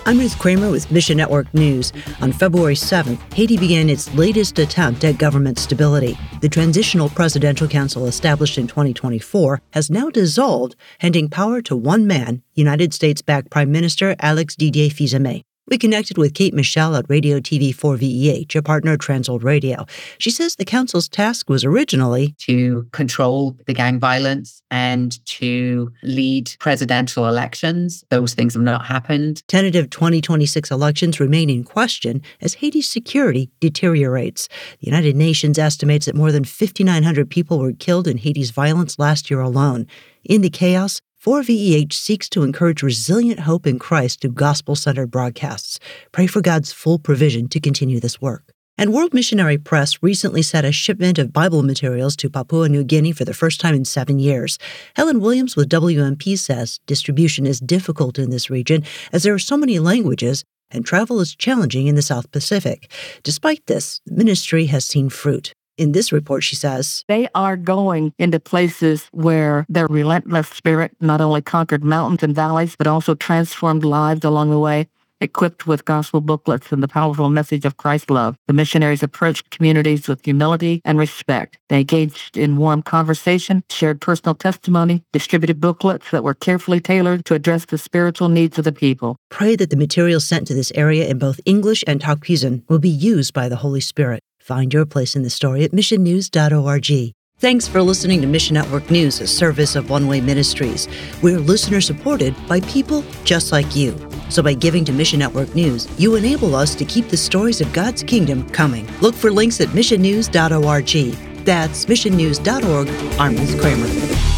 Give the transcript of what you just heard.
I'm Ruth Kramer with Mission Network News. On February 7th, Haiti began its latest attempt at government stability. The Transitional Presidential Council, established in 2024, has now dissolved, handing power to one man, United States-backed Prime Minister Alex Didier Fils-Aimé. We connected with Kate Michel at Radio TV 4VEH, a partner of Transworld Radio. She says the council's task was originally to control the gang violence and to lead presidential elections. Those things have not happened. Tentative 2026 elections remain in question as Haiti's security deteriorates. The United Nations estimates that more than 5,900 people were killed in Haiti's violence last year alone. In the chaos, 4VEH seeks to encourage resilient hope in Christ through gospel-centered broadcasts. Pray for God's full provision to continue this work. And World Missionary Press recently sent a shipment of Bible materials to Papua New Guinea for the first time in 7 years. Helen Williams with WMP says distribution is difficult in this region as there are so many languages and travel is challenging in the South Pacific. Despite this, the ministry has seen fruit. In this report, she says, they are going into places where their relentless spirit not only conquered mountains and valleys, but also transformed lives along the way, equipped with gospel booklets and the powerful message of Christ's love. The missionaries approached communities with humility and respect. They engaged in warm conversation, shared personal testimony, distributed booklets that were carefully tailored to address the spiritual needs of the people. Pray that the materials sent to this area in both English and Tok Pisin will be used by the Holy Spirit. Find your place in the story at missionnews.org. Thanks for listening to Mission Network News, a service of One Way Ministries. We're listener-supported by people just like you. So by giving to Mission Network News, you enable us to keep the stories of God's kingdom coming. Look for links at missionnews.org. That's missionnews.org. I'm Ruth Kramer.